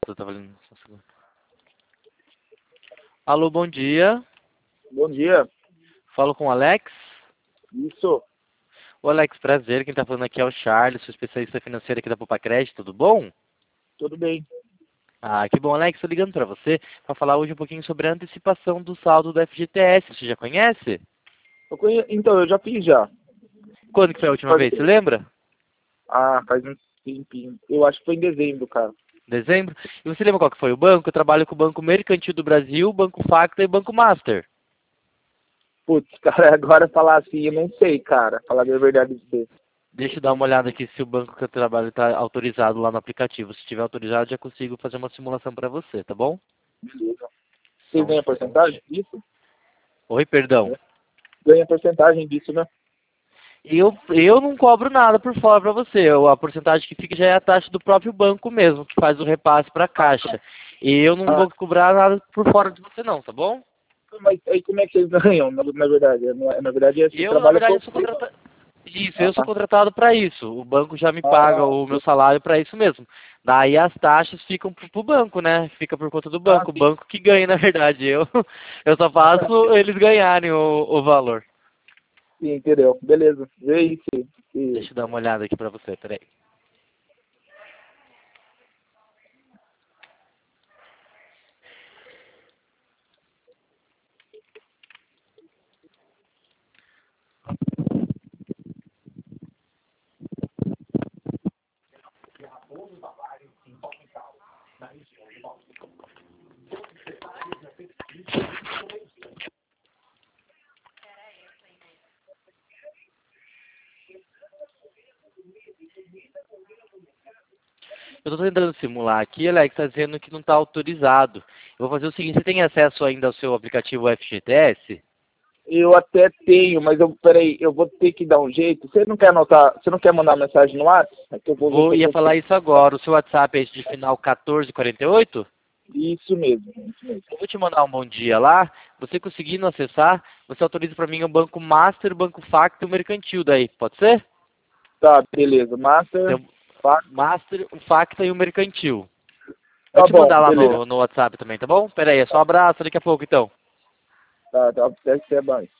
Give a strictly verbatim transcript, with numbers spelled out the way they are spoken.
eu tava lendo. Alô, bom dia. Bom dia. Falo com o Alex. Isso. O Alex, prazer. Quem tá falando aqui é o Charles, sou especialista financeiro aqui da Poupa Crédito. Tudo bom? Tudo bem. Ah, que bom, Alex. Tô ligando pra você pra falar hoje um pouquinho sobre a antecipação do saldo do F G T S. Você já conhece? Eu conhe... Então, eu já fiz já. Quando que foi a última Faz... vez? Você lembra? Ah, faz um tempinho. Eu acho que foi em dezembro, cara. Dezembro? E você lembra qual que foi o banco? Eu trabalho com o Banco Mercantil do Brasil, Banco Facta e Banco Master. Putz, cara, agora falar assim, eu não sei, cara. Falar a verdade de você. Deixa eu dar uma olhada aqui se o banco que eu trabalho está autorizado lá no aplicativo. Se estiver autorizado, já consigo fazer uma simulação para você, tá bom? Beleza. Só Vocês um ganham instante. porcentagem disso? Oi, perdão. Ganha porcentagem disso, né? Eu, eu não cobro nada por fora para você. Eu- a porcentagem que fica já é a taxa do próprio banco mesmo, que faz o repasse para a caixa. E eu não Ah, vou cobrar nada por fora de você não, tá bom? mas aí como é que vocês ganham, na, na verdade? Na, na verdade, você Eu, na trabalha verdade, com... eu sou contratado. Isso, eu sou Ah, contratado para isso. O banco já me paga ah, o meu salário para isso mesmo. Daí as taxas ficam pro, pro banco, né? Fica por conta do ah, banco. O sim. banco que ganha, na verdade. Eu, eu só faço eles ganharem o, o valor. Sim, entendeu. Beleza. Vê aí se... se- Deixa eu dar uma olhada aqui para você, peraí. Eu estou tentando simular aqui, Alex, está dizendo que não está autorizado. Eu vou fazer o seguinte, você tem acesso ainda ao seu aplicativo F G T S? Eu até tenho, mas eu, peraí, eu vou ter que dar um jeito. Você não quer anotar, você não quer mandar mensagem no WhatsApp? É que eu vou ver se Vou, eu ia falar consigo. isso agora. O seu WhatsApp é esse de final quatorze quarenta e oito? Isso mesmo, isso mesmo. Eu vou te mandar um bom dia lá. Você conseguindo acessar, você autoriza para mim o Banco Master, o Banco Facto e o Mercantil daí, pode ser? Tá, beleza. Master, Tem o fax, Master, o Facta e o Mercantil. Vou tá te bom, mandar lá beleza. no, no WhatsApp também, tá bom? Pera aí, é só um abraço, daqui a pouco então. Tá, tá, deve ser mais.